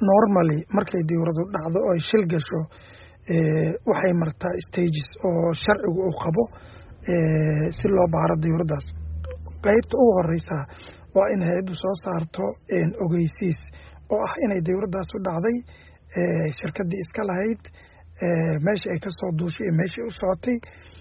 normally markay diyuuradu dhacdo oo ay shil gasho waxay martaa stages oo sharcigu uu qabo si loo baaro diyuuradaas. qaybta ugu horeysa waa in hay-addu soo saarto ogeysiis oo ah inay diyuuradaas u dhacday, shirkaddii iska lahayd, meesha ay kasoo duushay iyo meeshai u socotay,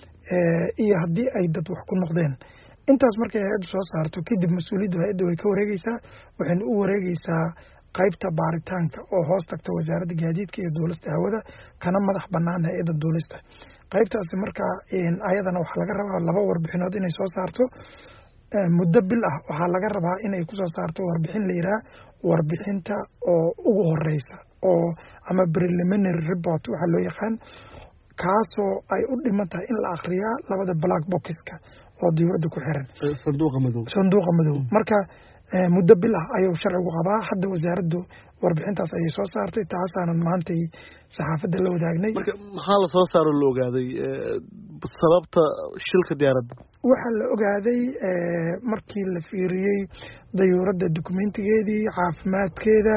iyo haddii ay dad wax ku noqdeen. intaas markay hay-addu soo saarto kadib mas-uuliyaddu hay-adda way ka wareegeysaa, waxayna u wareegeysaa qaybta baaritaanka oo hoos tagta wasaaradda gaadiidka iyo duulista hawada, kana madax banaan hay-adda duulista. qaybtaasi markaa ayadana waxaa laga rabaa 2 warbixinood inay soo saarto. muddo bil ah waxaa laga rabaa inay kusoo saarto warbixin la yidhaha warbixinta oo ugu horeysa oo ama preliminary report waxaa loo yaqaan, kaasoo ay u dhiman tahay in la akriyaa 2 black boxka oo diyuuradda ku xiran sanduuqa madow. marka muddo bil ah ayuu sharcigu qabaa. hadda wasaaraddu warbixintaas ayay soo saartay, taasaanan maantay saxaafadda la wadaagnay. marka maxaa la soo saaro la ogaaday sababta shilka diyaaradda? waxaa la ogaaday markii la fiiriyey diyuuradda dokumentigeedii, caafimaadkeeda,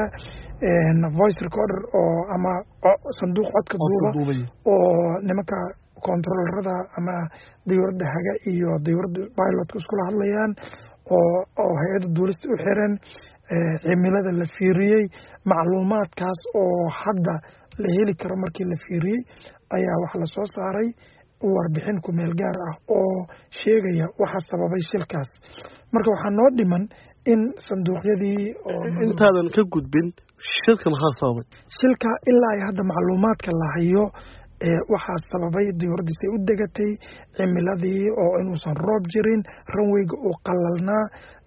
voice recorder oo ama sanduuq codka duuba oo nimanka controllerada ama diyuuradda haga iyo diyuuradda pilotka iskula hadlayaan, oo hay-adda duulista u xiran, cimilada la fiiriyey. macluumaadkaas oo hadda la heli karo markii la fiiriyey ayaa waxa la soo saaray warbixin ku meel gaar ah oo sheegaya waxa sababay shilkaas. marka waxaa noo dhiman in sanduuqyadii intaadan ka gudbin shilka maxaa sababay? shilka ilaa ay hadda macluumaadka la hayo waxaa sababay diyuuradiisay u degatay, cimiladii oo inuusan roob jirin, ranweyga uu qalalnaa,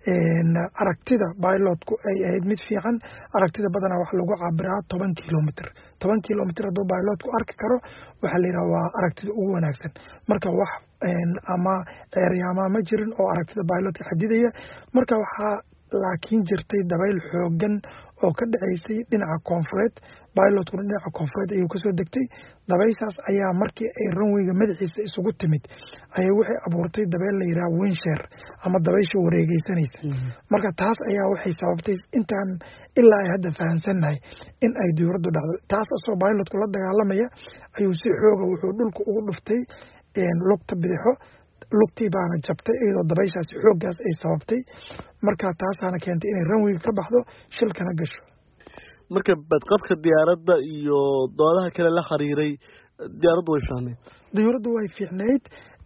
aragtida pilotku ay ahayd mid fiican. aragtida badanaa waxa lagu cabiraa 10 kilomitr hadduu pilotku arki karo waxaa la yidhaha waa aragtida ugu wanaagsan. marka wax ama ceeryaama ma jirin oo aragtida pilotka xadidaya. marka waxaa laakiin jirtay dabayl xoogan oo ka dhaceysay dhinaca koonfureed, pilotkuna dhinaca koonfureed ayuu kasoo degtay. dabayshaas ayaa markii ay ranweyga madaxiisa isugu timid ayay waxay abuurtay dabeyl la yidhaha windshear ama dabaysha wareegeysanaysa. marka taas ayaa waxay sababtay intaan ilaa ay hadda fahamsannahay in ay diyuuraddu dhacdo. taas asoo pilotku la dagaalamaya ayuu si xooga wuxuu dhulka ugu dhuftay lugta bidixo, lugtii baana jabtay iyadoo dabayshaasi xooggaas ay sababtay. marka taasaana keentay inay ranweyga ka baxdo, shilkana gasho. marka badqabka diyaaradda iyo doodaha kale la xiriiray diyaaraddu way fiicnayd? diyuuraddu way fiicnayd.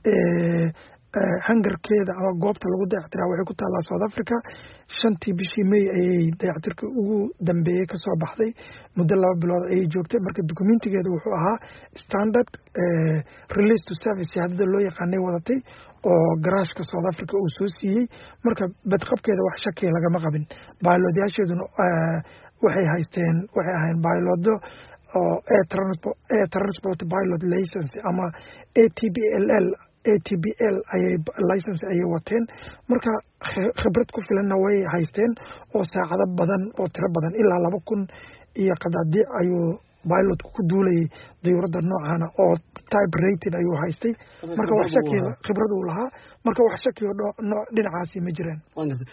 hangarkeeda ama goobta lagu dayactiraa waxay ku taallaa South Africa. 5tii bishii May ayay dayactirka ugu dambeeyey kasoo baxday. muddo 2 bilood ayay joogtay. marka dokumentigeeda wuxuu ahaa standard release to service shahaadada loo yaqaanay wadatay oo garaashka South Africa uu soo siiyey. marka badqabkeeda wax shakiya lagama qabin. baylodyaasheeduna waxay ahayn baylodo oo air transport pilot license ama ATPL ayay license ayay wateen. marka khibrad ku filanna way haysteen oo saacado badan oo tiro badan ilaa 2,000 iyo qadaadiic ayuu pilotku ku duulayay diyuuradda noocana oo type rating ayuu haystay. marka wax shakiya khibrad uu lahaa. marka wax shakiya dhinacaasi ma jiraan.